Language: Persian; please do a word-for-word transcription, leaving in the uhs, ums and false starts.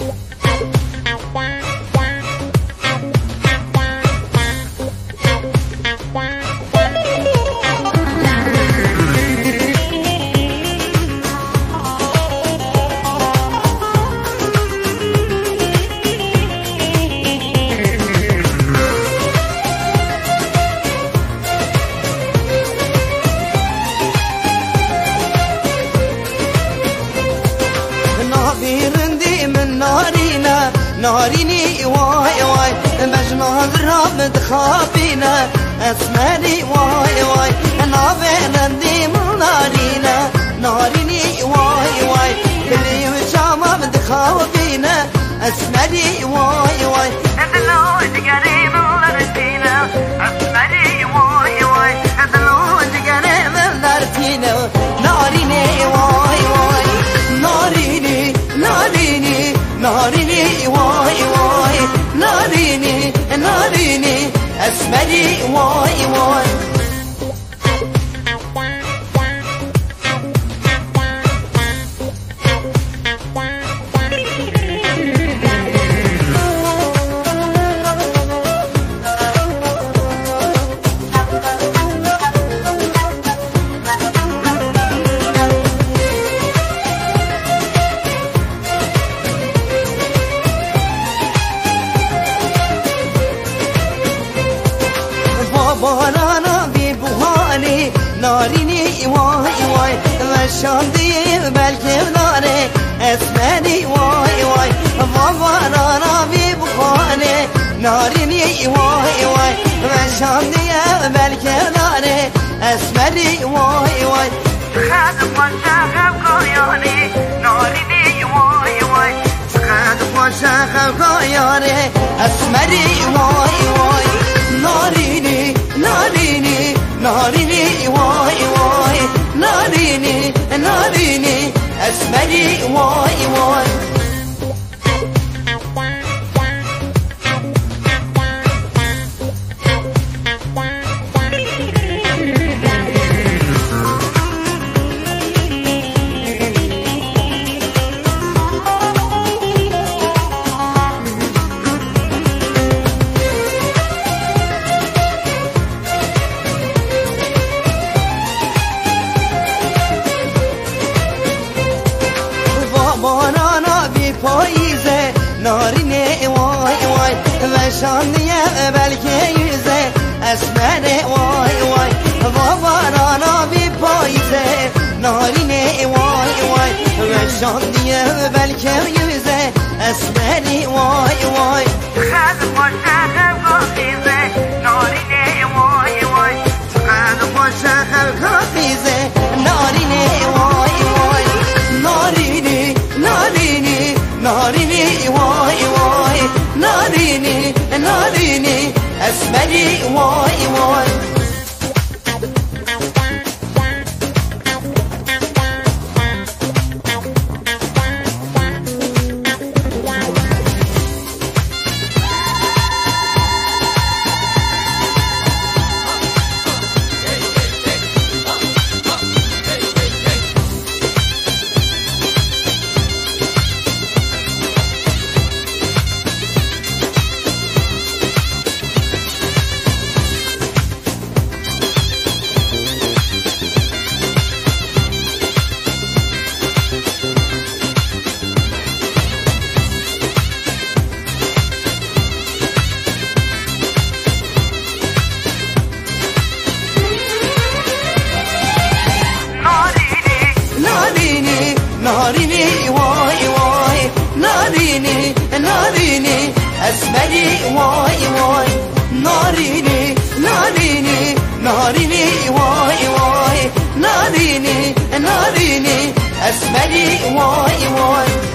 ناريني واي واي مجنون الرب تخافينا اسمري واي واي انا بلدي من نارينا ناريني واي واي اللي وشامة تخافينا اسمري واي واي ادلو تقريب لرتينا اسمري واي واي ادلو تقريب لرتينا ناريني واي واي ناريني ناريني ناريني واي واي ناريني ناريني اسمري واي واي بالانا ببواني ناريني واي واي وشاندي بالكبلاني اسمني واي واي بالانا ببواني ناريني واي واي وشاندي بالكبلاني اسمني واي واي خادم وشاخب قياني ناريني واي واي خادم وشاخب قياني اسمني واي واي ناريني ناريني ناريني واي واي ناريني ناريني اسمري واي واي پاییزه نارینه وای وای وشانیه بلکه یوزه اسمنه وای وای بابارانا بی پاییزه نارینه وای وای وشانیه بلکه یوزه اسمنی وای وای خد خوشه خفیزه نارینه وای وای خد خوشه خفیزه نارینه وای وای نارینی نارینی ناريني واي واي ناريني ناريني اسمري واي واي ناريني واي واي ناريني ناريني اسمري واي واي ناريني ناريني ناريني واي واي ناريني ناريني اسمري واي واي